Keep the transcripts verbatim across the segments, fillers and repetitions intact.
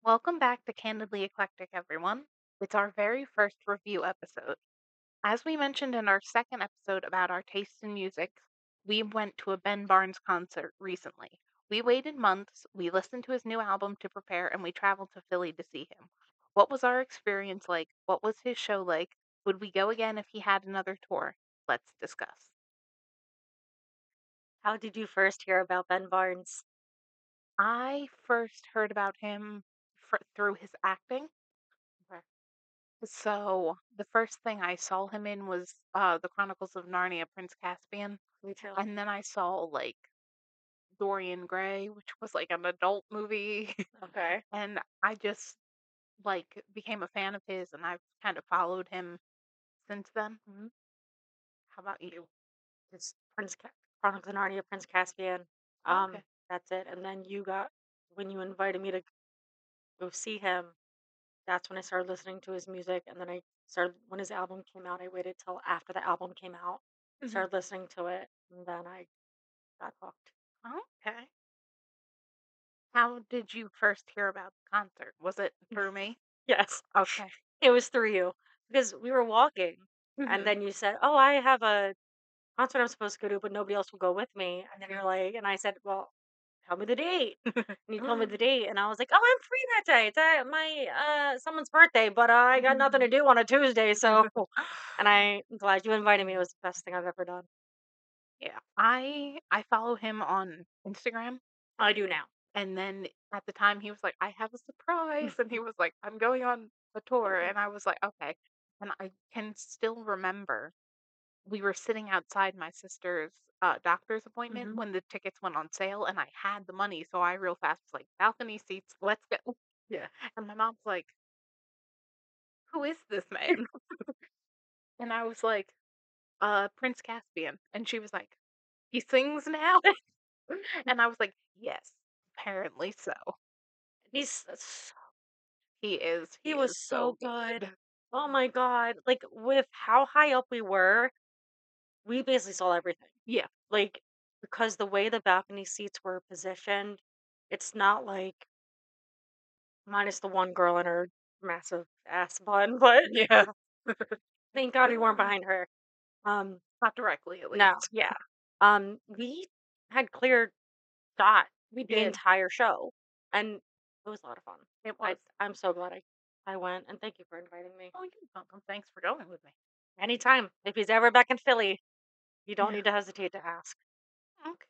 Welcome back to Candidly Eclectic, everyone. It's our very first review episode. As we mentioned in our second episode about our taste in music, we went to a Ben Barnes concert recently. We waited months, we listened to his new album to prepare, and we traveled to Philly to see him. What was our experience like? What was his show like? Would we go again if he had another tour? Let's discuss. How did you first hear about Ben Barnes? I first heard about him fr- through his acting. Okay. So the first thing I saw him in was uh The Chronicles of Narnia, Prince Caspian, Me too. and then I saw like Dorian Gray, which was like an adult movie, Okay. and I just like became a fan of his, and I've kind of followed him since then. Mhm. How about you? Just Prince Ca- Chronicles of Narnia, Prince Caspian. Um, Okay. that's it. And then you got when you invited me to go see him. That's when I started listening to his music, and then I started when his album came out. I waited till after the album came out, Hmm. started listening to it, and then I got hooked. Okay. How did you first hear about the concert? Was it through me? Yes, Okay. it was through you because we were walking, and Hmm. then you said, "Oh, I have a concert I'm supposed to go to, but nobody else will go with me." And then you're like, and I said, "Well, tell me the date." And you told me the date, and I was like, "Oh, I'm free that day. It's uh, my uh someone's birthday, but uh, I got nothing to do on a Tuesday, so." And I'm glad you invited me. It was the best thing I've ever done. Yeah, I I follow him on Instagram. I do now. And then at the time, he was like, "I have a surprise." And he was like, "I'm going on a tour." And I was like, "Okay." And I can still remember we were sitting outside my sister's uh, doctor's appointment Hmm. when the tickets went on sale, and I had the money. So I real fast was like, "Balcony seats, let's go." Yeah. And my mom's like, "Who is this man?" And I was like, "Uh, Prince Caspian." And she was like, "He sings now?" And I was like, "Yes, apparently so." He's s- He is. He he was is so so good. good. Oh my god! Like with how high up we were, we basically saw everything. Yeah. Like because the way the balcony seats were positioned, it's not like minus the one girl and her massive ass bun, but Yeah. thank God we weren't behind her. Um, Not directly, at no, least. yeah. Um, we had clear shot We the did. entire show, and it was a lot of fun. It I was. I'm so glad I I went, and thank you for inviting me. Oh, you're welcome. Thanks for going with me. Anytime, if he's ever back in Philly, you don't Yeah. need to hesitate to ask. Okay.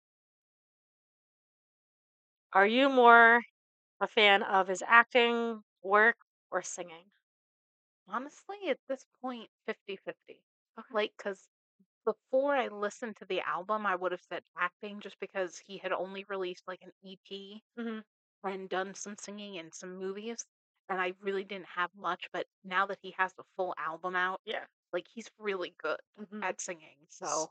Are you more a fan of his acting, work, or singing? Honestly, at this point, fifty-fifty. Okay. Like, because before I listened to the album, I would have said acting just because he had only released like an E P Hmm. and done some singing in some movies. And I really didn't have much. But now that he has the full album out, Yeah. like, he's really good Hmm. at singing. So,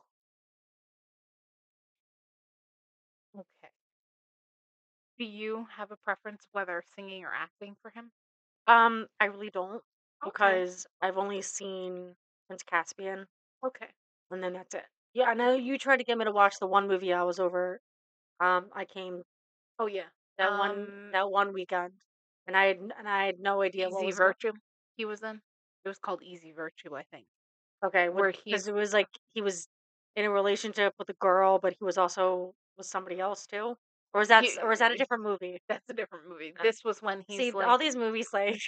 okay. Do you have a preference whether singing or acting for him? Um, I really don't Okay. because I've only seen Prince Caspian, Okay. and then that's it. Yeah, I know you tried to get me to watch the one movie I was over. Um, I came Oh yeah. that one Um, that one weekend, and I had and I had no idea what Easy was going. Virtue. He was in. It was called Easy Virtue, I think. Okay, Where he's because it was like he was in a relationship with a girl, but he was also with somebody else too. Or is that s- or is that a he, different movie? that's a different movie. Uh, This was when he's See, all like these movies like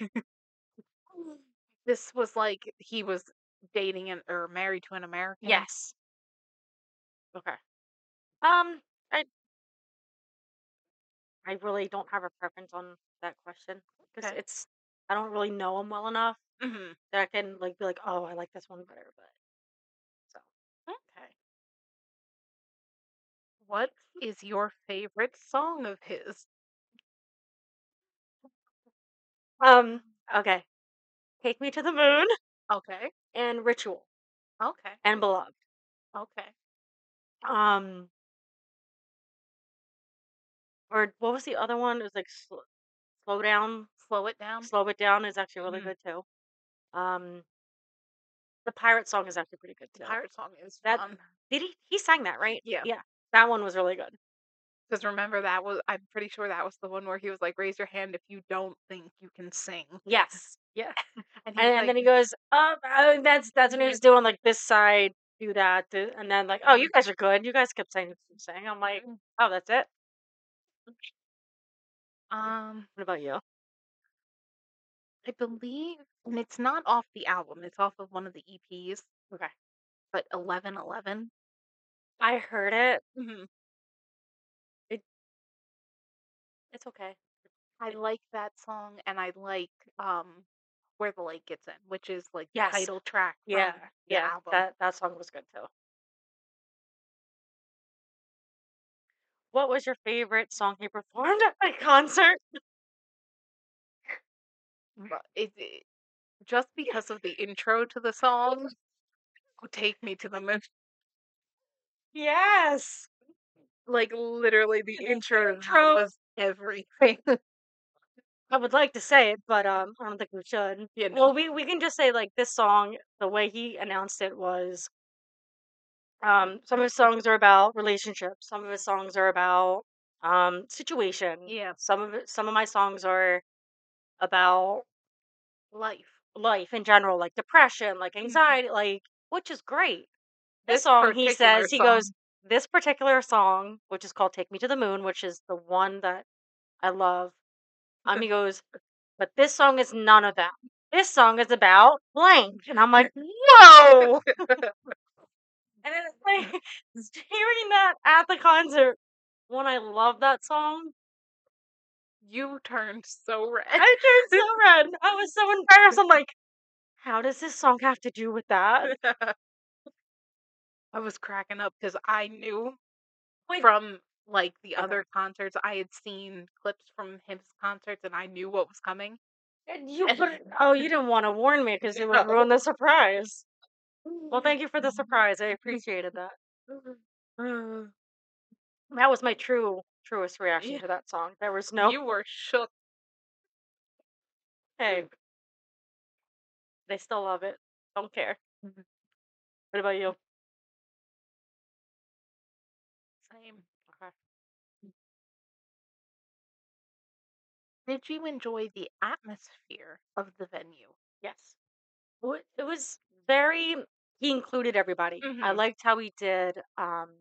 this was like he was dating an or married to an American. yes. Okay. Um, I I really don't have a preference on that question because Okay. it's I don't really know him well enough Hmm. that I can like be like, oh, I like this one better. But so, Okay. What is your favorite song of his? um, okay, Take Me to the Moon Okay. and Ritual Okay. and Beloved. Okay. Um, or what was the other one? It was like sl- Slow Down, Slow it down. Slow It Down is actually really Hmm. good too. Um, the Pirate song is actually pretty good The too. pirate song is That fun. did he he sang that right? Yeah. Yeah, that one was really good. 'Cause remember that was I'm pretty sure that was the one where he was like, "Raise your hand if you don't think you can sing." Yes. Yeah. And And he's and like then he goes, "Um, oh, that's that's when he was doing, like, this side, do that, do" and then, like, "Oh, you guys are good. You guys kept saying you can sing." I'm like, "Oh, that's it?" Um, What about you? I believe and it's not off the album, it's off of one of the E Ps, Okay. but eleven eleven. I heard it. Mhm. It it's okay. I It like that song, and I like, um, Where the Light Gets In, which is, like, the yes. title track Yeah. from the Yeah. album. That that song was good too. What was your favorite song he performed at my concert? But it it just because of the intro to the song would take me to the moon. Yes. Like, literally, the The intro to that intro was everything. I would like to say it, but, um, I don't think we should. You know? Well, we we can just say, like, this song, the way he announced it was, um, some of his songs are about relationships, some of his songs are about, um, situation, Yeah. some of it some of my songs are about Life. life in general, like depression, like Mhm. anxiety, like which is great. This This song, he particular says, he goes, song "This particular song," which is called "Take Me to the Moon," which is the one that I love, um, he goes, "But this song is none of that. This song is about blank." And I'm like, "Whoa!" And then it's like hearing that at the concert when I love that song, You turned so red. I turned so red. I was so embarrassed. I'm like, "How does this song have to do with that?" I was cracking up because I knew Wait, from, like, the okay. other concerts I had seen clips from his concerts, and I knew what was coming. And you And couldn't oh, you didn't wanna warn me because it would no. ruin the surprise. Well, thank you for the surprise. I appreciated that. Mm. That was my true truest reaction Yeah, to that song. There was no, you were shook. "Hey, they still love it. Don't care." What about you? Same. Okay. Did you enjoy the atmosphere of the venue? Yes. W it was very he included everybody. I Mhm. liked how he did, um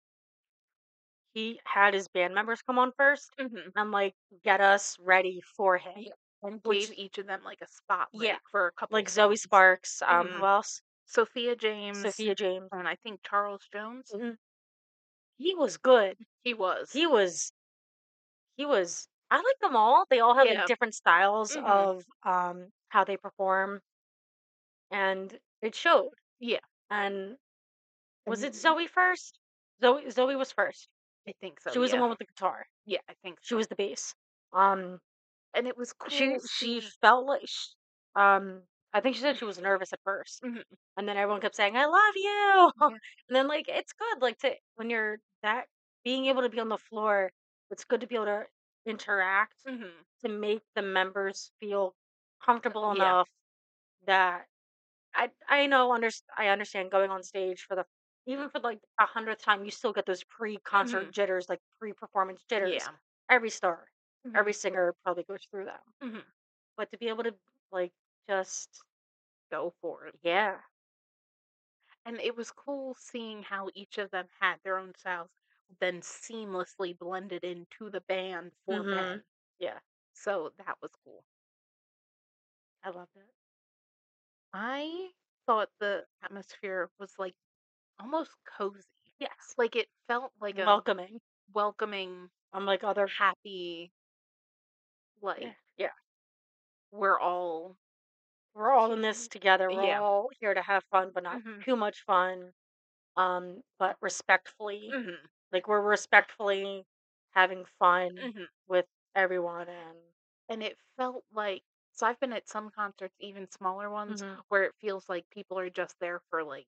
he had his band members come on first Mhm. and, like, get us ready for him, Yeah, and which gave each of them, like, a yeah, spotlight for a couple like Zoe songs. Sparks, um, who Mhm. else? Sophia James, Sophia James. and I think Charles Jones? Mhm. He was good. He was. He was he was I like them all. They all have, like, Yeah. different styles Mhm. of, um, how they perform, and it showed. Yeah, And was and it Zoe first? Zoe Zoe was first. I think so, She was the yeah. one with the guitar. Yeah, I think She so. was the bass. Um, And it was she cool she seeing felt like sh um, I think she said she was nervous at first, Mhm. and then everyone kept saying, "I love you." Yeah. And then, like, it's good, like, to when you're that being able to be on the floor, it's good to be able to interact Mhm. to make the members feel comfortable Yeah. enough that I I know underst I understand going on stage for the even for, like, a hundredth time, you still get those pre-concert Mhm. jitters, like, pre-performance jitters. Yeah. Every star, every Mhm. singer probably goes through them. Mhm. But to be able to, like, just Go for it. yeah. And it was cool seeing how each of them had their own styles, then seamlessly blended into the band for Mhm. Ben. Yeah, So that was cool. I loved it. I thought the atmosphere was like almost cozy. Yes. Like it felt like a Welcoming. welcoming, I'm like other happy, yeah, like yeah. we're all We're all in this together. We're yeah. all here to have fun, but not Mhm. too much fun. Um, but respectfully. Mhm. Like we're respectfully having fun Mhm. with everyone and And it felt like so I've been at some concerts, even smaller ones, mhm. where it feels like people are just there for like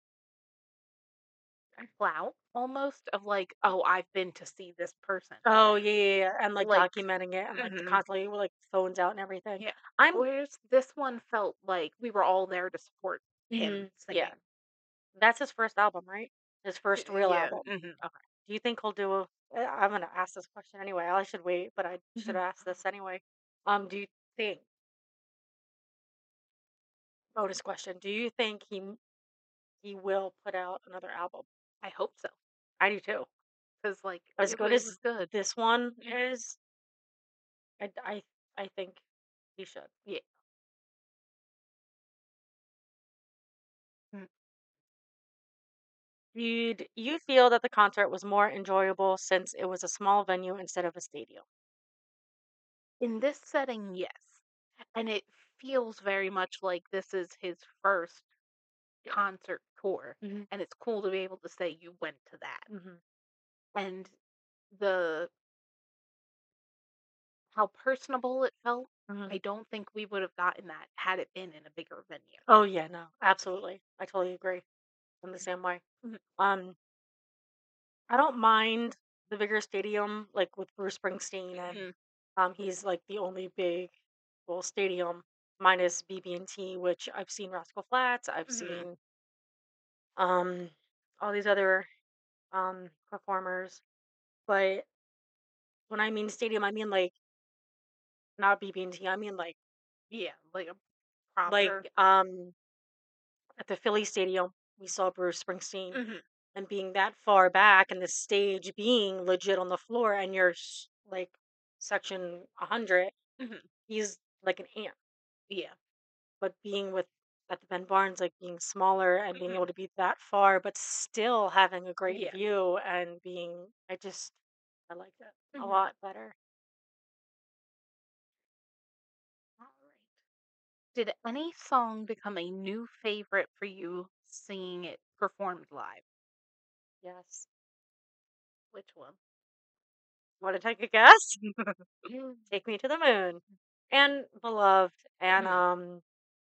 clout almost of like, oh, I've been to see this person. Oh yeah, yeah, yeah, and like Like, documenting it and like the mhm, constantly with like phones out and everything. yeah. I'm Whereas this one felt like we were all there to support him mhm, yeah. singing. That's his first album, right? His Y- first real Yeah. album. Hmm. Okay. Do you think he'll do a Uh, I'm gonna ask this question anyway. I should wait, but I should Mhm. ask this anyway. Um, do you think bonus question, do you think he m he will put out another album? I hope so, I do too. 'cause, like, As it wa good it was as good. this one Mhm. is, I I I think he should. Yeah. Mm. Did you feel that the concert was more enjoyable since it was a small venue instead of a stadium? In this setting, yes, and it feels very much like this is his first Yeah. concert tour, Mhm. and it's cool to be able to say you went to that. Mhm. And the how personable it felt, Mhm. I don't think we would have gotten that had it been in a bigger venue. Oh yeah, no, absolutely. I totally agree. I'm the same way. Mhm, Um, I don't mind the bigger stadium, like with Bruce Springsteen, and mhm, um, he's like the only big, well, stadium minus B B and T, which I've seen Rascal Flats, I've mhm. seen um all these other um performers, but when I mean stadium, I mean like not B B and T, I mean like Yeah, like a like proper. um at the Philly Stadium, we saw Bruce Springsteen, Mhm, and being that far back and the stage being legit on the floor and you're s- like section one hundred, mhm. he's like an ant. Yeah. But being with at the Ben Barnes, like being smaller and being able Mhm. to be that far, but still having a great Yeah. view and being, I just, I like it a Mhm. lot better. Alright. Did any song become a new favorite for you seeing it performed live? Yes. Which one? Want to take a guess? Mhm. Take Me to the Moon and Beloved and um,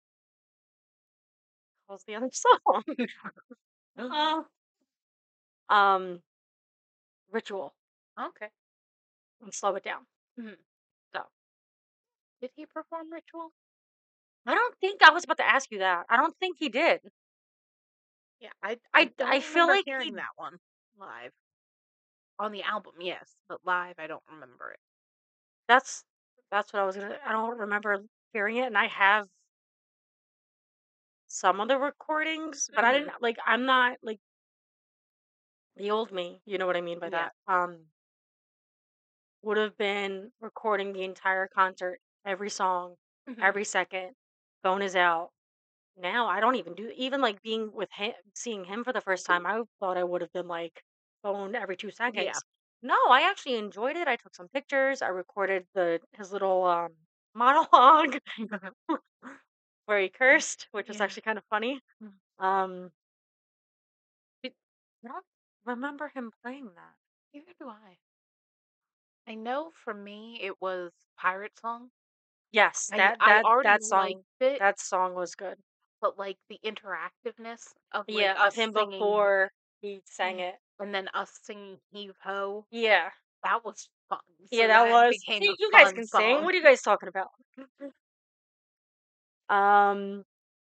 what's the other song? uh, um, Ritual Okay. and Slow It Down. Mhm. So Did he perform Ritual? I don't think I was about to ask you that. I don't think he did. Yeah, I I I I don't feel remember like hearing he that one live. On the album, yes, but live, I don't remember it. that's that's what I was gonna. I don't remember hearing it, and I have some of the recordings, but I Mhm. didn't like. I'm not like the old me. You know what I mean by Yeah. that. Um, would have been recording the entire concert, every song, Mhm. every second. Phone is out. Now I don't even do even like being with him, seeing him for the first time. I thought I would have been like phone every two Yeah. seconds. No, I actually enjoyed it. I took some pictures. I recorded the his little um monologue where he cursed, which was Yeah. actually kind of funny. Mm. Um, It I don't remember him playing that. Neither do I. I know for me, it was Pirate Song. Yes, I that I that already that liked song it, that song was good. but, like, the interactiveness of, like, Yeah, of us him singing before he sang yeah, it. and then us singing Heave Ho, Yeah, that was fun. yeah, So that that was. became See, a you guys fun can sing. song. What are you guys talking about? Um,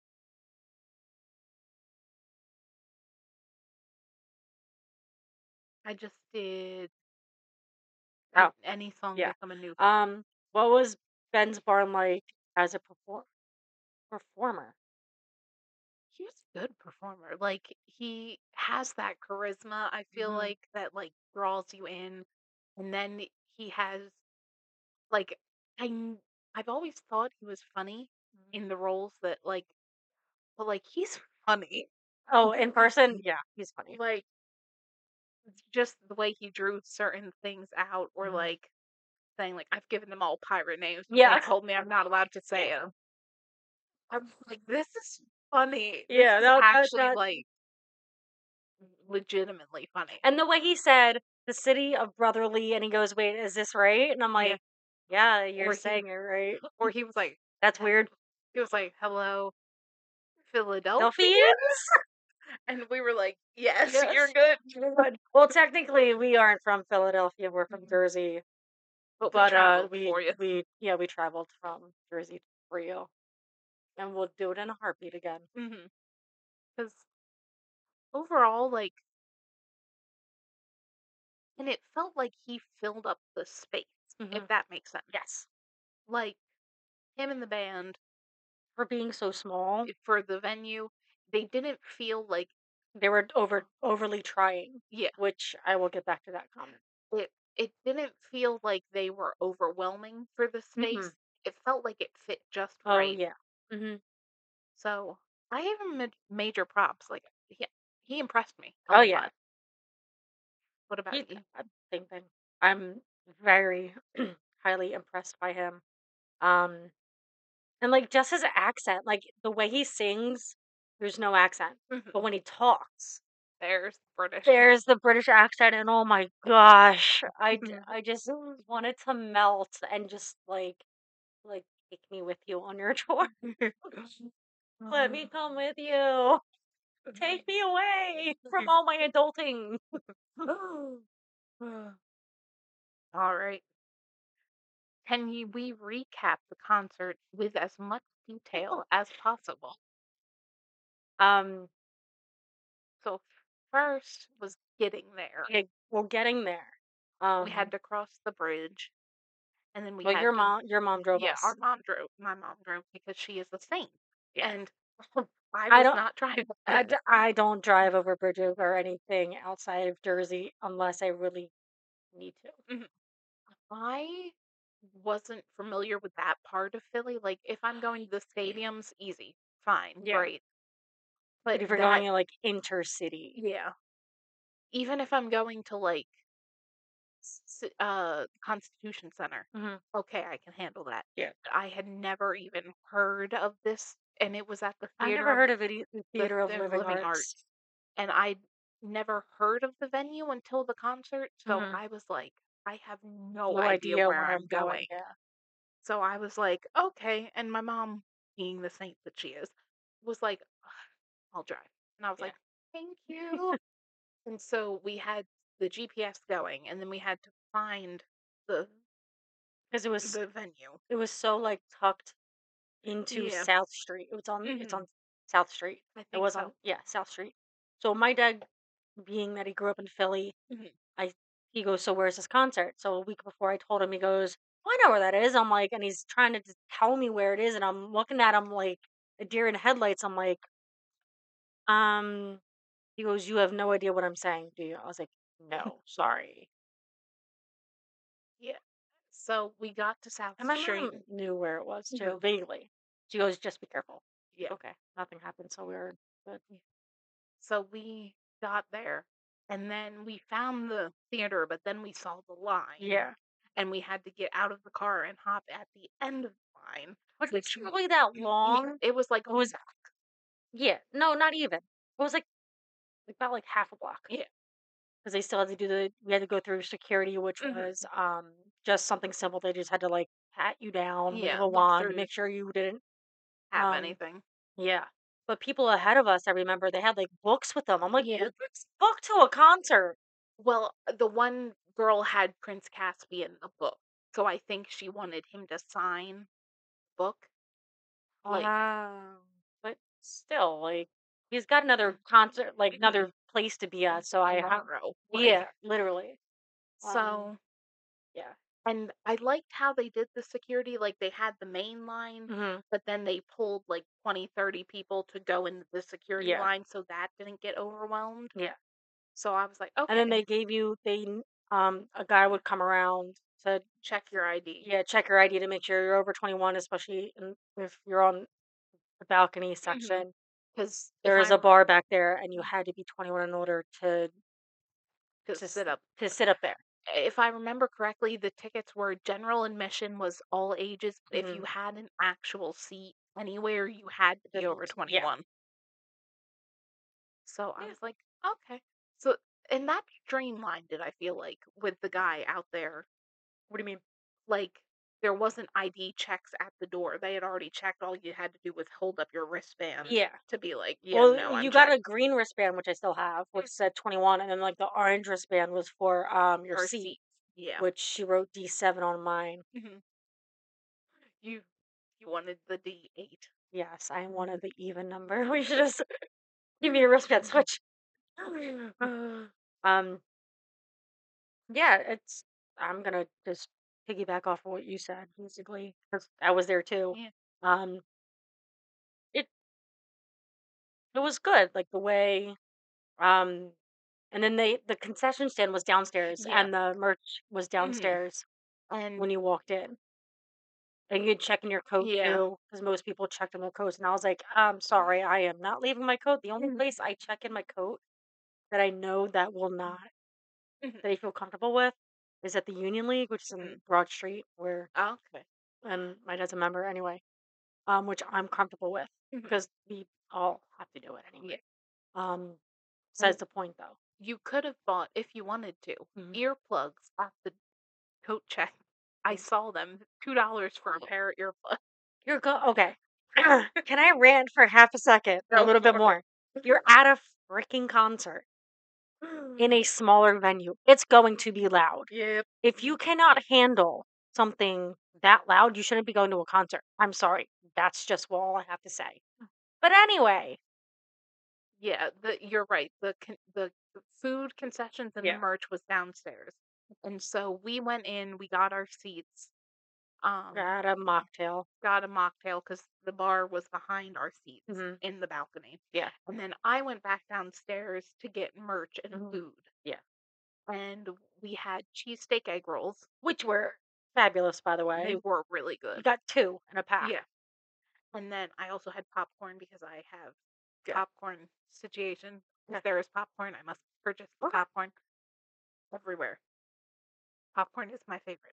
I just did oh did any song yeah. become a new Um, what was Ben's Barn like as a perfor- performer? he was a good performer. Like, he has that charisma, I feel Hmm. like, that, like, draws you in, and then he has, like I kn I've always thought he was funny in the roles that, like but, like, he's funny. Oh, in person, yeah, he's funny. Like, just the way he drew certain things out or, Hmm. like, saying, like, "I've given them all pirate names, but they Yeah, told me I'm not allowed to say 'em." I'm like, "This is funny. This yeah, is that that actually, that, like, legitimately funny." and the way he said the city of brotherly, and he goes, "Wait, is this right?" And I'm Yeah. like, "Yeah, you're Or he saying it right." or he was like That's he weird. he was like, "Hello, Philadelphia?" Delphians? And we were like, "Yes, you're Yes. good." Good. Well, technically, we aren't from Philadelphia. We're from Mhm. Jersey, But we but uh, traveled we for you. we yeah, we traveled from Jersey to Rio, and we'll do it in a heartbeat again. Mhm. 'Cause overall, like, and it felt like he filled up the space, if Mhm. that makes sense. Yes. Like, him and the band, For being so small, eh, for the venue, they didn't feel like they were over overly trying, yeah, which I will get back to that comment. it it didn't feel like they were overwhelming for the Mhm. space. It felt like it fit just Oh, right. yeah. Mhm. So, I gave him ma major props, like, he he impressed me, I Oh, won't yeah. lie. What He about you? uh, Same thing. I'm very highly impressed by him. Um, and, like, just his accent, like, the way he sings, there's no accent, but Mhm. when he talks, There's British. there's the British accent, and oh my gosh, I j Mhm. I just wanted to melt and just, like like, "Take me with you on your tour. Let me come with you. Take me away from all my adulting." Alright. Can you we recap the concert with as much detail as possible? Um, So, first was getting there. okay, we're getting there. We had Um, to cross the bridge, and then we well, your had to mom your mom drove yeah, our us. mom drove my mom drove because she is a saint, Yeah. and I I was don't not driving. I d I don't drive over bridges or anything outside of Jersey unless I really need to. Mhm. I wasn't familiar with that part of Philly, like, if I'm going to the stadiums, easy, fine, Yeah. great, But but if you're that going in, like, intercity. yeah. Even if I'm going to, like, s uh, Constitution Center, Mhm. okay, I can handle that. Yeah. But I had never even heard of this, and it was at the I've Theater never of heard of it e the the Theater of the Living Living Arts. Arts, and I'd never heard of the venue until the concert, so Mhm. I was like, "I have no No idea idea where where I'm I'm going, going." yeah. So I was like, "Okay," and my mom, being the saint that she is, was like, "I'll drive." And I was Yeah. like, "Thank you." And so we had the G P S going, and then we had to find the 'Cause it was the venue. it was so, like, tucked into Yeah. South Street. It was on it's Mhm. on South Street. I It think was so. on yeah, South Street. So my dad, being that he grew up in Philly, Mhm. I he goes, "So where's this concert?" So a week before I told him, he goes, "Well, I know where that is." I'm like, and he's trying to just tell me where it is, and I'm looking at him like a deer in headlights. I'm like, um, he goes, "You have no idea what I'm saying, do you?" I was like, "No, sorry." Yeah. So we got to South And my Street. mom knew where it was too, Mhm. vaguely. She goes, "Just be careful." Yeah. Okay, nothing happened, so we were good. Yeah. So we got there, and then we found the theater, but then we saw the line, Yeah. and we had to get out of the car and hop at the end of the line, Which which wasn't w really that yeah, long. it was like It a was yeah, no, not even. It was like about like half a block yeah. because they still had to do the we had to go through security, which was Mhm. um just something simple. They just had to like pat you down, wave Yeah, a look wand, through make sure you didn't have um anything. yeah. But people ahead of us, I remember they had like books with them. I'm like, Yeah. who brings a book to a concert? Well, the one girl had Prince Caspian the book, so I think she wanted him to sign book, like Wow. But still, like he's got another mm, concert, like mhm, another place to be at. So I have tomorrow, like, yeah, literally. Um, so yeah. and I liked how they did the security, like, they had the main line, Hmm. but then they pulled, like, twenty, thirty people to go into the security Yeah. line so that didn't get overwhelmed. Yeah. So I was like, And then "Okay, they gave you they n- um a guy would come around to check your I D." yeah, check your I D to make sure you're over twenty-one, especially in, if you're on the balcony Mhm. section. 'Cause if There is I a re bar back there and you had to be twenty-one in order to to to s- sit up to sit up there. if I remember correctly, the tickets were general admission was all ages, but if Hmm. you had an actual seat anywhere, you had to be Then over yeah. twenty-one. So I Yeah. was like, "Okay." So and that streamlined it, I feel like, with the guy out there. What do you mean? Like, there wasn't I D checks at the door. They had already checked. All you had to do was hold up your wristband Yeah. to be like, "Yeah, Well, no, I'm you got checked." a green wristband, which I still have, which said twenty-one, and then like the orange wristband was for um your Or seat, seat. Yeah. which she wrote D seven on mine. Mhm. You you wanted the D eight. Yes, I wanted the even number. We should just give me a wristband switch. Um, Yeah, it's I'm gonna just piggyback off of what you said, basically, because I was there too. Yeah. Um, it it was good, like the way, um, and then they the concession stand was downstairs, Yeah. and the merch was Mhm. downstairs And when you walked in, and you could check in your coat yeah. too, because most people checked in their coats, and I was like, I'm sorry, I am not leaving my coat. The only Mhm. place I check in my coat that I know that will not Mhm. that I feel comfortable with is at the Union League, which is Mhm. in Broad Street, where Okay. and my dad's a member anyway. Um, which I'm comfortable with Mhm. because we all have to do it Yeah. anyway. Um, And besides the point though. you could have bought, if you wanted to, Mhm. earplugs at the coat check. I Mm. saw them, two dollars for a pair of earplugs. You're go okay. Can I rant for half a second or a Go little bit for it. more? You're at a freaking concert in a smaller venue. It's going to be loud. Yep. If you cannot handle something that loud, you shouldn't be going to a concert. I'm sorry. That's just all I have to say. But anyway, Yeah, the you're right. The con the the food concessions and the yeah, merch was downstairs. And so we went in, we got our seats, um, got a mocktail. got a mocktail because the bar was behind our seats Hmm. in the balcony. Yeah. And then I went back downstairs to get merch and Hmm. food. Yeah. And we had cheesesteak egg rolls. Which were fabulous, by the They way. were really You good. got two in a pack. Yeah. And then I also had popcorn because I have Yeah. popcorn situation. Yeah. If there is popcorn, I must purchase the Okay. popcorn everywhere. Popcorn is my favorite.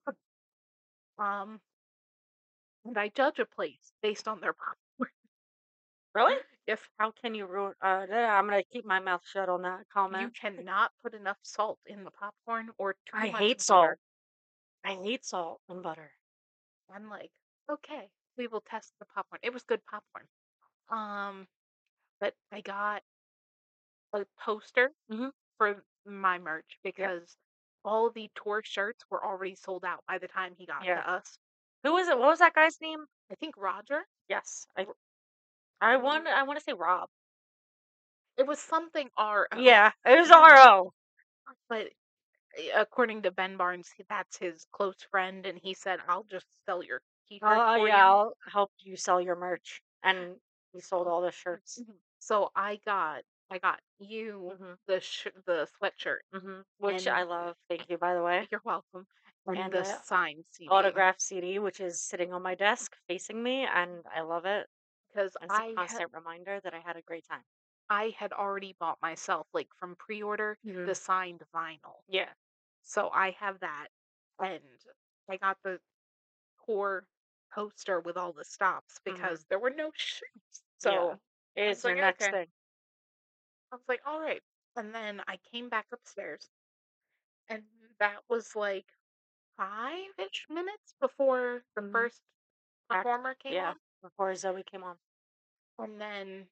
Um, and I judge a place based on their popcorn. Really? If How can you ruin uh, yeah, I'm gonna keep my mouth shut on that you comment. cannot put enough salt in the popcorn or too I much hate butter, salt. I hate salt and butter. I'm like, okay, we will test the popcorn. It was good popcorn. Um, but I got a poster Mhm. for my merch Yep. because all the tour shirts were already sold out by the time he got Yeah. to us. Who was it? What was that guy's name? I think Roger. Yes. I I want I want to say Rob. It was something R O, Yeah, it was R O. but eh, according to Ben Barnes, he- that's his close friend, and he said, "I'll just sell your t-shirts Uh, for yeah, you." I'll help you sell your merch. And he sold all the shirts. Mhm. So I got, I got you Mhm. the sh- the sweatshirt, Mhm. Which I and love. Thank you, by the way. you're welcome, and And the the signed C D autograph C D, which is sitting on my desk facing me, and I love it. because And it's a I had constant reminder that I had a great time. I had already bought myself like from pre-order the Mhm. signed vinyl, Yeah. so I have that, and I got the core poster with all the stops Mhm. because there were no shirts. Yeah. So I was It's your like, next okay. thing. I was like, all right. And then I came back upstairs, and that was like five-ish minutes before the Mhm. first Act performer came yeah, on. before Zoe came on. And then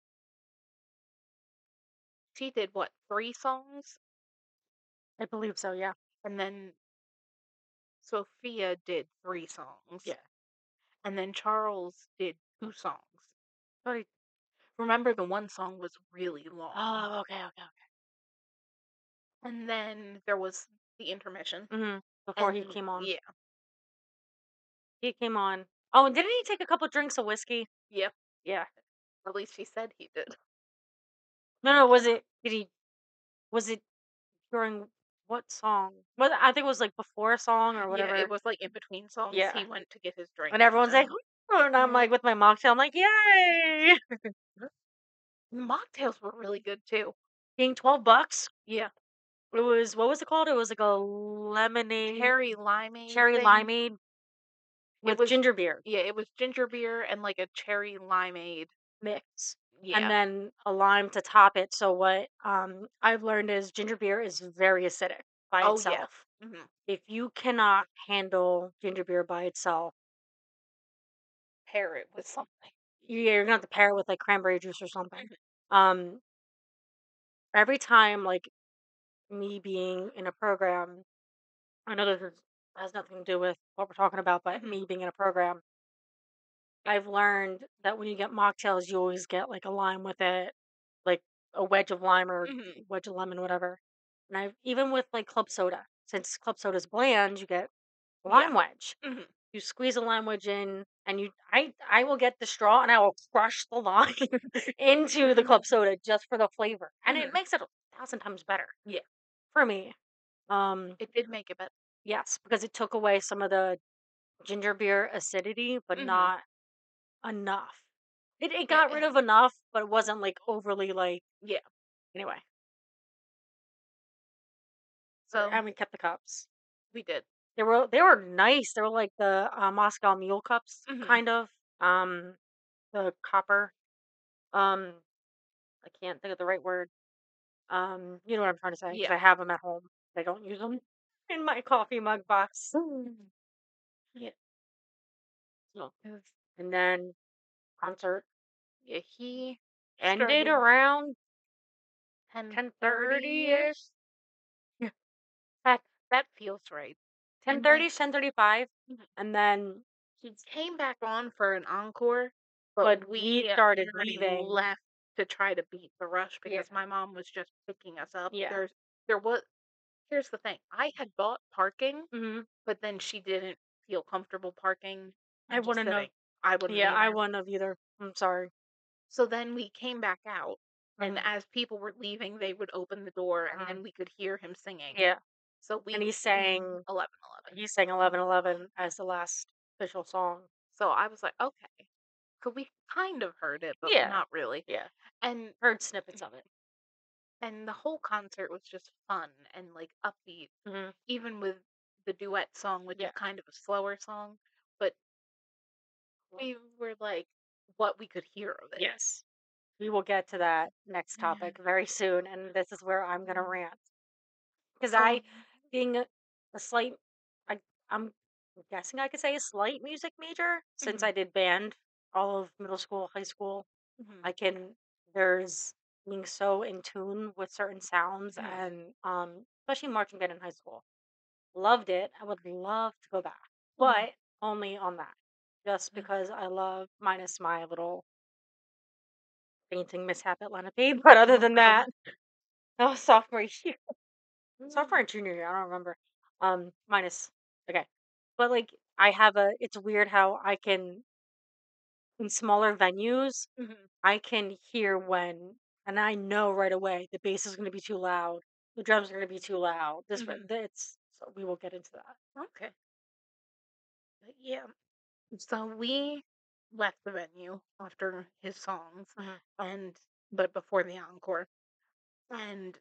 she did what, three songs? I believe so, yeah. And then Sophia did three songs. Yeah. And then Charles did two songs. But he Remember, the one song was really long. oh, okay, okay, okay. And then there was the intermission. Mhm. Before he And came on. yeah, He came on. Oh, and didn't he take a couple drinks of whiskey? yep. Yeah. At least he said he did. No, no, was it did he was it during what song? Well, I think it was, like, before a song or Yeah, it whatever. was like in between songs. Yeah. He went to get his drink And everyone's after. like, "Ooh," and I'm, Mhm. like, with my mocktail, I'm like, "Yay!" The mocktails were really good too. Being twelve bucks, Yeah, it was what was it called? It was like a lemonade cherry limeade cherry thing. limeade It with was, ginger beer yeah, it was ginger beer and like a cherry limeade. mix, and Yeah. then a lime to top it. So what, um, I've learned is ginger beer is very acidic by Oh yeah. itself. Hmm. If you cannot handle ginger beer by itself, Pair it with something. yeah, you're gonna have to pair it with, like, cranberry juice or something. Um, every time, like, me being in a program I know this is has nothing to do with what we're talking about, but Hmm. me being in a program, I've learned that when you get mocktails, you always get like a lime with it, like a wedge of lime or Hmm. wedge of lemon, whatever. And I even with like club soda, since club soda's bland, you get Yeah. lime wedge. Mhm. You squeeze a lime wedge in, and you I I will get the straw and I will crush the lime into the club soda just for the flavor, and it Mhm. makes it a thousand times better Yeah. for me. Um, It did make it better. yes, because it took away some of the ginger beer acidity, but Mhm. not enough. It it Eh, got eh, rid of enough, but it wasn't like overly like yeah. anyway. So And we kept the cups. we did. They were they were nice. They were like the uh, Moscow Mule cups, Mhm. kind of. Um, the copper. Um, I can't think of the right word. Um, you know what I'm trying to say because Yeah. I have them at home. I don't use them in my coffee mug box. Mhm. Yeah. So, It was, and then concert yeah. He ended started around ten ten thirty thirty ish. ish. That that feels right. Ten And then thirty, ten thirty five, mhm, and then he came back on for an encore, but but we we started already leaving. left to try to beat the rush Yeah, because my mom was just picking us up. yeah. There's there was Here's the thing. I had bought parking, Hmm. but then she didn't feel comfortable parking I and just wouldn't have. sitting. I wouldn't Yeah, I either. wouldn't have either. I'm sorry. So then we came back out, and Hmm. as people were leaving, they would open the door, and Hmm. then we could hear him singing. Yeah, So and we he sang. eleven eleven. He sang eleven eleven as the last official song. So I was like, okay. So we kind of heard it, but Yeah, not really. yeah. And Heard snippets of it. and the whole concert was just fun and like upbeat, Hmm. even with the duet song, which is Yeah. kind of a slower song. But we were like what we could hear of it. Yes. We will get to that next Yeah. topic very soon, and this is where I'm gonna Mm. rant because So I, being a, a slight, I I'm guessing I could say a slight music major since mhm, I did band all of middle school, high school. mhm, I can there's being so in tune with certain sounds mhm, and um especially marching band in high school. Loved it. I would love to go back, mhm. but only on that. Just because I love minus my little fainting mishap at Lenape. But other Oh than God. that, oh, sophomore year, sophomore Mm, and junior year, I don't remember. Um, minus okay, but like I have a. It's weird how I can in smaller venues mhm. I can hear when, and I know right away the bass is going to be too loud, the drums are going to be too loud. This, Mhm. it's so we will get into that. Okay. But yeah. So we left the venue after his songs, Hmm. and but before the encore, and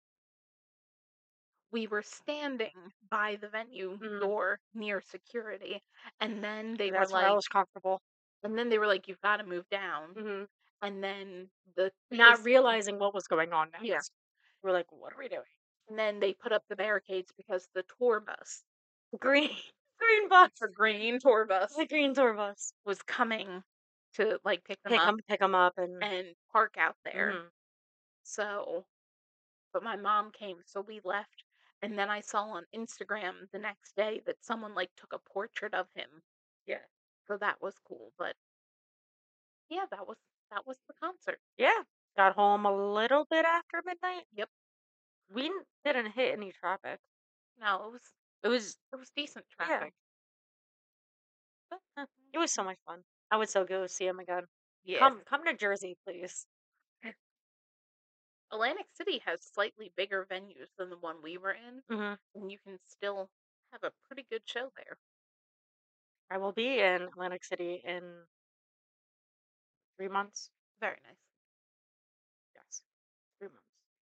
we were standing by the venue Hmm. door near security, and then they were That's where I like, was comfortable. and then they were like, "You've got to move down." Hmm. And then the Not pace, realizing what was going on yeah, next. We're like, what are we doing? and then they put up the barricades because the tour bus, Green, green bus, the green tour bus, the green tour bus. was coming to like pick them Pick up them, pick them up, and and park out there. hmm So, but my mom came, so we left. And then I saw on Instagram the next day that someone like took a portrait of him. yeah, So that was cool. But yeah, that was that was the concert. yeah. Got home a little bit after midnight. Yep. We n- didn't hit any traffic. No, it was It was it was decent yeah, traffic. but, uh, it was so much fun. I would so go see him again. Yes. Come, come to Jersey, please. Atlantic City has slightly bigger venues than the one we were in, Hmm. and you can still have a pretty good show there. I will be in Atlantic City in three months. Very nice. Yes, three months.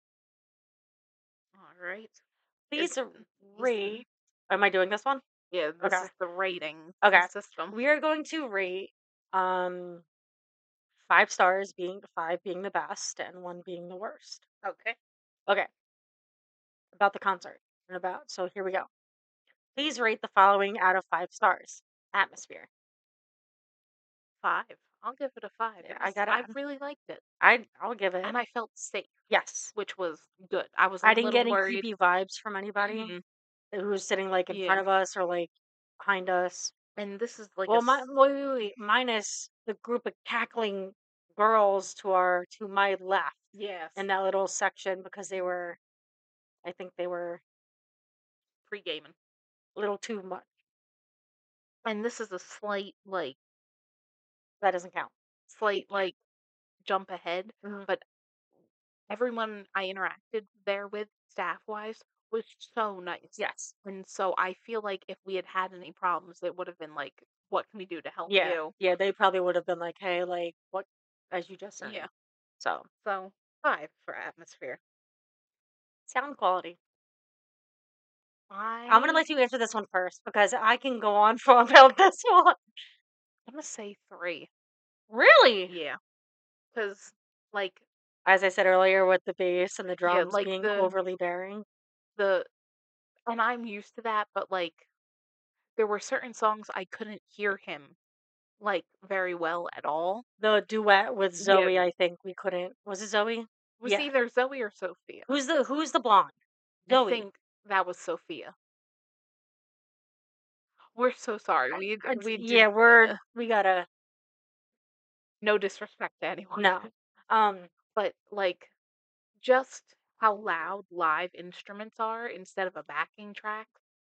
All right. Is Please uh, is rate. Am I doing this one? yeah, this Okay. is the rating Okay. system. We are going to rate um five stars being five being the best and one being the worst. Okay. Okay. About the concert and about so here we go. Please rate the following out of five stars. Atmosphere. Five. I'll give it a five. Yeah, It I was gotta I really liked it. I I'll give it And I felt safe, yes. which was good. I was a I didn't get little any worried. creepy vibes from anybody Mhm. who was sitting like in front Yeah. of us or like behind us. And this is like a Well, my s- wait, wait, wait, minus the group of cackling girls to our to my left yes. in that little section because they were I think they were Pre-gaming. a little too much. And this is a slight, like That doesn't count. slight, like, jump ahead, Mhm. but everyone I interacted there with, staff-wise, was so nice. Yes. And so I feel like if we had had any problems, it would have been like, "What can we do to help Yeah. you?" Yeah, they probably would have been like, "Hey, like, what," as you just said. Yeah. So, So, five for atmosphere. sound quality. I'm gonna I let you answer this one first because I can go on for about this one. I'm gonna say three. Really? Yeah, because like, As I said earlier, with the bass and the yeah, drums like being the overly bearing. the and I'm used to that, but like there were certain songs I couldn't hear him like very well at all. The duet with Yeah, Zoe, I think we couldn't. Was it Zoe? it was Yeah. either Zoe or Sophia. Who's the Who's the blonde? I Zoe. think that was Sophia. We're so sorry. I, We d- I, we did yeah, we're uh, we gotta no disrespect to anyone, no. Um. but like just how loud live instruments are instead of a backing track.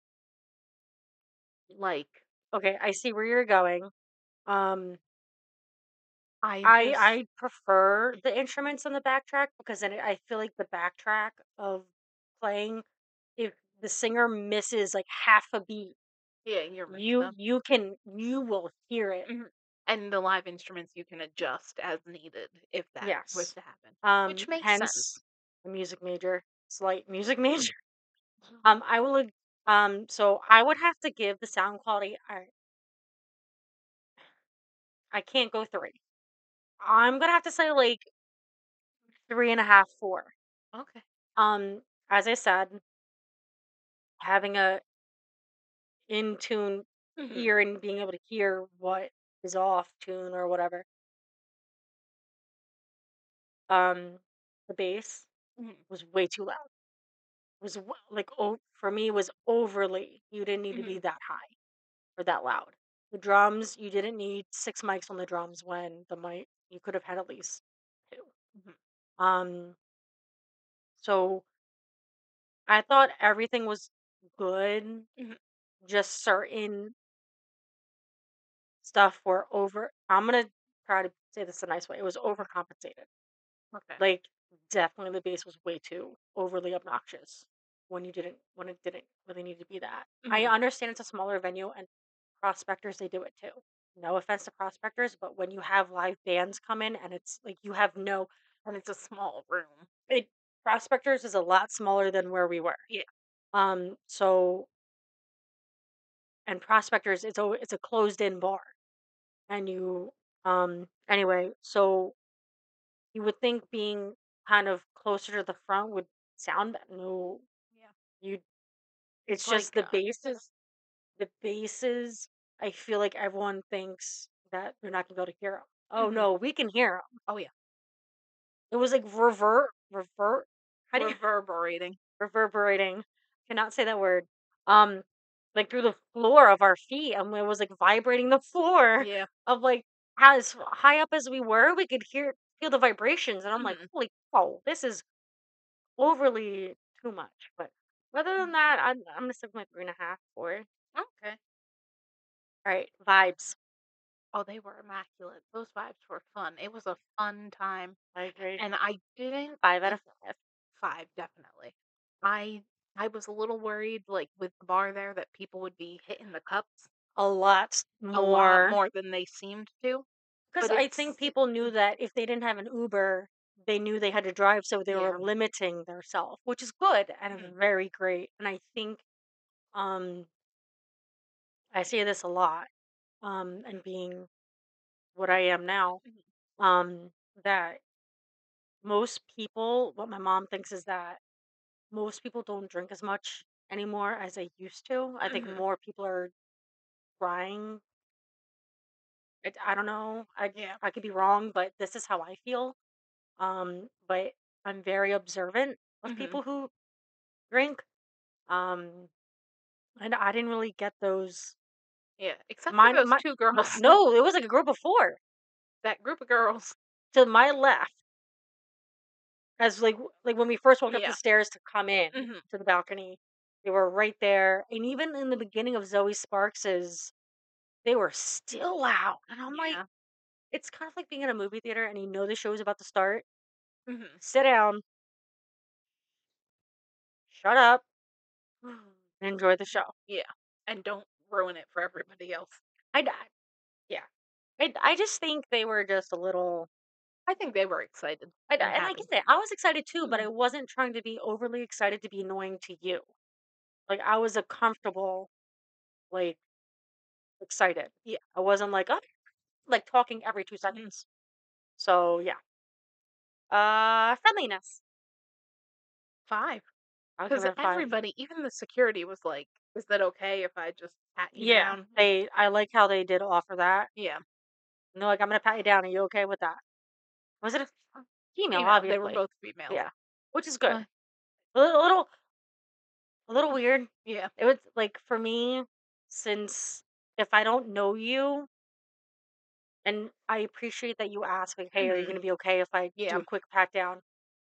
Like Okay, I see where you're going. Um. I I just I prefer the instruments on the backtrack because then I feel like the backtrack of playing, if the singer misses like half a beat, yeah, you're missing you them. you can you will hear it. Mhm. And the live instruments you can adjust as needed if that was Yes. to happen, which Um, makes sense. hence a music major, slight music major. Um, I will. ag- Um, so I would have to give the sound quality. I I can't go three. I'm gonna have to say like three and a half, four. Okay. Um, as I said, having a in tune Mhm. ear and being able to hear what is off tune or whatever. Um, the bass Mhm. was way too loud. Was w- like oh for me was overly. You didn't need to be Mhm. that high or that loud. The drums, you didn't need six mics on the drums when the mic you could have had at least two. Mhm. Um, so I thought everything was good. Mhm. Just certain stuff were over. I'm gonna try to say this a nice way. It was overcompensated. Okay. Like, definitely the bass was way too overly obnoxious when you didn't when it didn't really need to be that. I Mhm. understand it's a smaller venue and prospectors they do it too. No offense to prospectors, but when you have live bands come in and it's like you have no And it's a small room. it prospectors is a lot smaller than where we were. Yeah. Um so and prospectors it's a it's a closed in bar and you um anyway, so you would think being kind of closer to the front would sound bet- no. Yeah. You It's It's like just the uh, bases the bases, I feel like everyone thinks that they're not gonna be able to hear 'em. Oh, mhm. no, we can hear 'em. Oh yeah. It was like revert revert how do you Reverberating. reverberating, cannot say that word, um, like, through the floor of our feet, and it was, like, vibrating the floor Yeah. of, like, as high up as we were, we could hear feel the vibrations, and I'm like, Mhm. "Holy cow, this is overly too much," but other than Mhm. that, I'm I'm gonna stick with my three and a half, four. Okay. Alright, vibes. Oh, they were immaculate. Those vibes were fun. It was a fun time, I agree. and I didn't five out uh, of five. five definitely. I I was a little worried, like with the bar there, that people would be hitting the cups A lot a lot more, more than they seemed to. because But I think it's people knew that if they didn't have an Uber, they knew they had to drive, so they were yeah. limiting theirself, which is good and Mhm. very great. And I think um I say this a lot, um, and being what I am now, Mhm. um, that most people, what my mom thinks is that most people don't drink as much anymore as they used to. I think Mhm. more people are trying. It, I don't know. I Yeah. I could be wrong, but this is how I feel. Um, but I'm very observant of Mhm. people who drink. Um, and I didn't really get those. Yeah. Except for Mine, those my two no, girls. no, it was like a group of four That group of girls. to my left. As like w- like when we first walked up the Yeah. stairs to come in Mhm. to the balcony, they were right there. And even in the beginning of Zoe Sparks's, they were still loud. And I'm like, Yeah. it's kind of like being in a movie theater and you know the show is about to start. Mhm. Sit down, shut up, and enjoy the show. Yeah. And don't ruin it for everybody else. I, d- yeah, I, I just think they were just a little. I think they were excited I, d- and and I get happy. it. I was excited too, but I Mhm. wasn't trying to be overly excited to be annoying to you. Like I was a comfortable, like excited. Yeah. I wasn't like, oh, like talking every two Mhm. seconds. So yeah. Uh, friendliness. five. I'll give Because it a five. everybody, even the security was like, "Is that okay if I just pat you Yeah, down?" they. I like how they did offer that. Yeah. And they're like, I'm gonna pat you down. Are you okay with that? Was it a f- female? Female. They were Obviously. both females. Yeah, which is good. Uh, A little, a little, a little weird. yeah. It was like for me, since if I don't know you, and I appreciate that you ask, like, hey, are you Mhm. gonna be okay if I do Yeah. a quick pat down?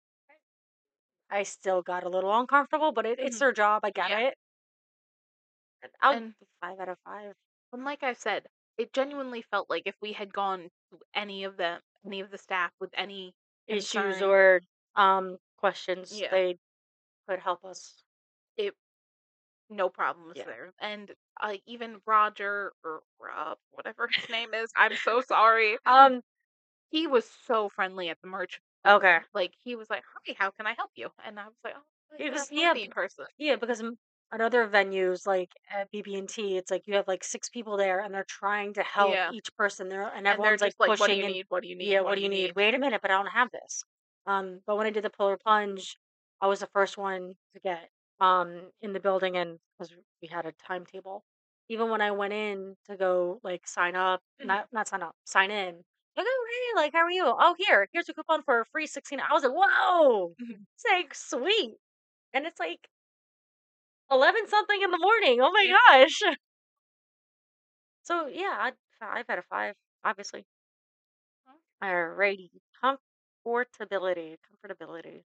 I still got a little uncomfortable, but it, it's Mhm. their job. I get Yeah. it. I'll And five out of five. and like I said, it genuinely felt like if we had gone to any of the any of the staff with any Issues concern, or um questions, yeah, they could help us. it no problems Yeah. there. And uh, even Roger or Rob, whatever his name is, I'm so sorry. Um. He was so friendly at the merch booth. Okay. Like he was like, "Hi, how can I help you?" And I was like, "Oh, It you're a was yeah, happy b- person." yeah. Because m- at other venues like at B B and T, it's like you have like six people there, and they're trying to help Yeah, each person there, and and they're everyone's like just like, "What do you pushing and need? What do you need? yeah, What what do do you you need? need?" Wait a minute, but I don't have this. Um, but when I did the polar plunge, I was the first one to get um in the building, and because we had a timetable. Even when I went in to go like sign up, Mhm, not not sign up, sign in. Like, oh hey, like how are you? Oh here, here's a coupon for a free sixteen. I was like, whoa, mhm. it's like sweet. And it's like eleven something in the morning. Oh my Yeah. gosh. So yeah, I'd five out of five, obviously. Alrighty. Comfortability. Comfortability.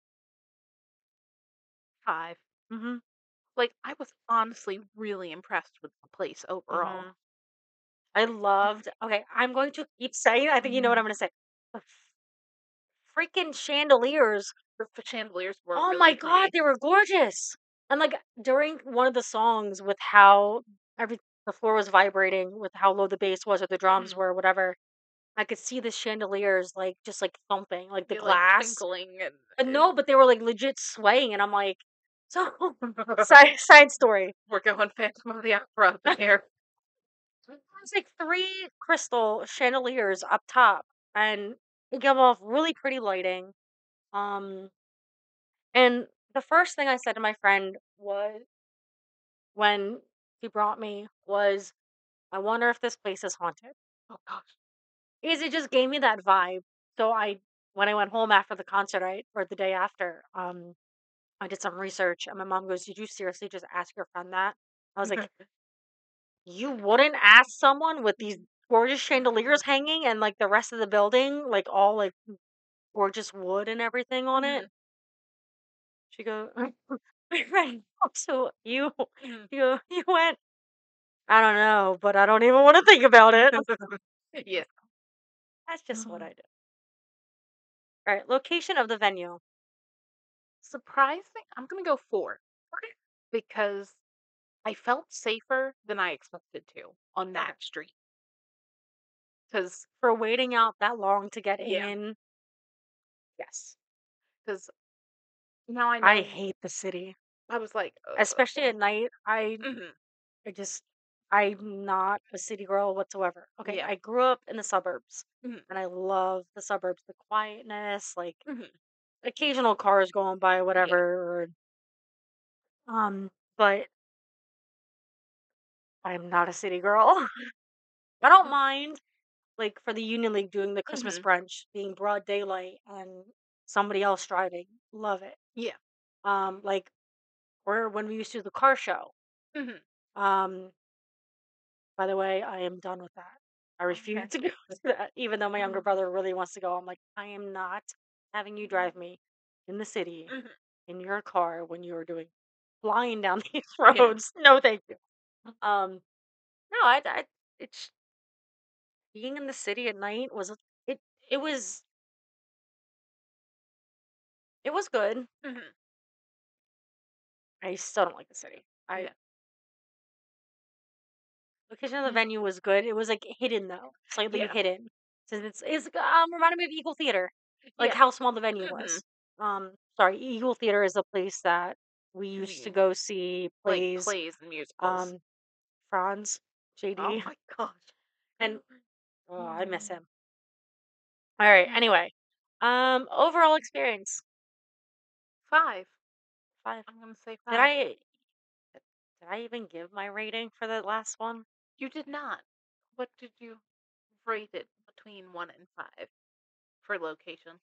Five. Mm-hmm. Like I was honestly really impressed with the place overall. Mm-hmm. I loved okay, I'm going to keep saying I think you know what I'm Mhm. gonna say. The freaking chandeliers. The f- chandeliers were Oh really my god, pretty. they were gorgeous. And like during one of the songs with how every the floor was vibrating with how low the bass was or the drums Mhm. were, whatever. I could see the chandeliers, like, just, like, thumping, like, the Be like glass. twinkling and Uh, no, but they were, like, legit swaying, and I'm like so side side story. we're going Phantom of the Opera up in here. There's, like, three crystal chandeliers up top, and they give off really pretty lighting. Um, and the first thing I said to my friend was when she brought me was, "I wonder if this place is haunted." Oh gosh. Because it just gave me that vibe. So I when I went home after the concert, I or the day after, um, I did some research and my mom goes, "Did you seriously just ask your friend that?" I was like, "You wouldn't ask someone with these gorgeous chandeliers hanging and like the rest of the building, like all like gorgeous wood and everything on it?" Mhm, She goes, "My friend, so you mhm. you you went, I don't know, but I don't even want to think about it." Yeah. That's just what I did. All right, location of the venue. Surprising, I'm gonna go four because I felt safer than I expected to on Okay. that street. Cause For waiting out that long to get yeah, in. Yes. cause now I I know hate the city, I was like, especially "Uh" at night. I mhm, I just I'm not a city girl whatsoever. Okay, yeah, I grew up in the suburbs mhm, and I love the suburbs, the quietness, like mhm, occasional cars going by, yeah, whatever. Or, um, but I'm not a city girl. I don't mind like for the Union League doing the Christmas mhm, brunch being broad daylight and somebody else driving. Love it. yeah, Um, like or when we used to do the car show. mhm. Um, by the way, I am done with that. I refuse Okay. to go to that, even though my younger Mhm. brother really wants to go. I'm like, I am not having you drive me. in the city Mhm. in your car when you were doing flying down these Yeah. roads. No, thank you. Um, no, I, I it's being in the city at night was it it was it was good. Mhm. I still don't like the city. I Yeah. location of the Mhm. venue was good. It was like hidden though, slightly Yeah. hidden. So it's it's um reminded me of Eagle Theater, like Yeah. how small the venue Mhm. was. Um, sorry, Eagle Theater is a place that we used to The go see like plays. plays and musicals. Um, Franz, Oh J D, my gosh. and oh, I miss Mm. him. All right. Yeah. Anyway, um, overall experience Five. five. I'm gonna say Did five. I did I even give my rating for the last one? You did not. What did you rate it between one and five for location?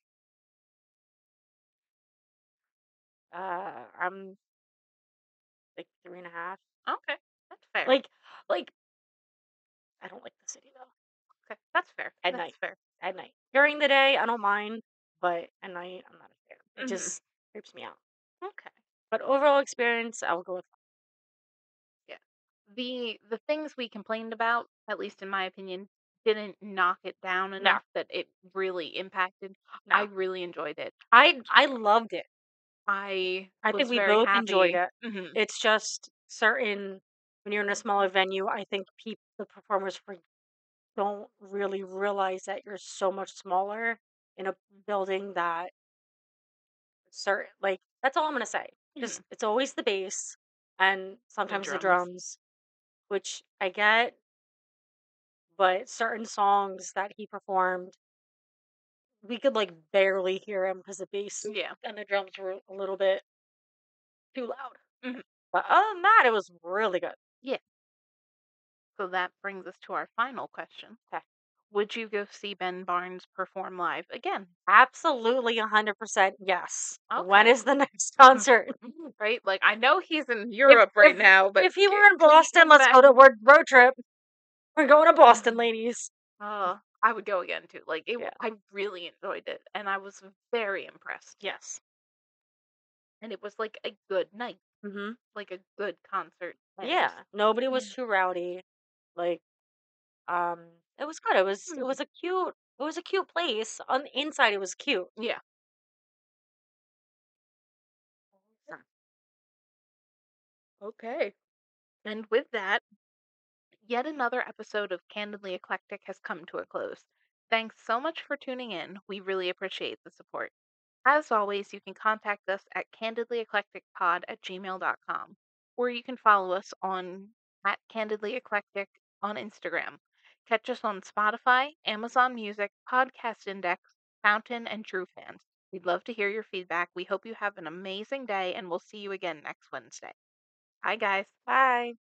Uh, I'm like three and a half. Okay, that's fair. Like, like I don't like the city though. Okay, that's fair. At That's night, fair. at night. During the day, I don't mind, but at night, I'm not a fan. It Mhm. just creeps me out. Okay. But overall experience, I'll go with Yeah. The the things we complained about, at least in my opinion, didn't knock it down no, enough that it really impacted. I no. really enjoyed it. I I loved it. I I think was we very both enjoyed happy. it. Mhm. It's just certain when you're in a smaller venue, I think people, the performers, for, don't really realize that you're so much smaller in a building that certain like that's all I'm gonna say. Just Mhm. it's always the bass and The sometimes the drums. drums, which I get, but certain songs that he performed, we could like barely hear him because the bass Yeah. and the drums were a little bit too loud. Mhm. But other than that, it was really good. Yeah. So that brings us to our final question. Okay. Would you go see Ben Barnes perform live again? Absolutely one hundred percent yes. When Okay. is the next concert? Right? Like I know he's in if Europe right if now, but if he c- were in can he Boston, come let's go back? to road road trip. We're going to Boston, ladies. Uh, I would go again too. Like it, Yeah. I really enjoyed it, and I was very impressed. Yes. And it was like a good night, Mhm. like a good concert. And it Yeah. was, Nobody was mm, too rowdy. Like um it was good. It was it mm, was a cute it was a cute place. On the inside it was cute. yeah. Awesome. Okay. And with that, yet another episode of Candidly Eclectic has come to a close. Thanks so much for tuning in. We really appreciate the support. As always, you can contact us at candidlyeclecticpod at gmail dot com, or you can follow us on at Candidly Eclectic on Instagram. Catch us on Spotify, Amazon Music, Podcast Index, Fountain, and TrueFans. We'd love to hear your feedback. We hope you have an amazing day, and we'll see you again next Wednesday. Bye, guys. Bye.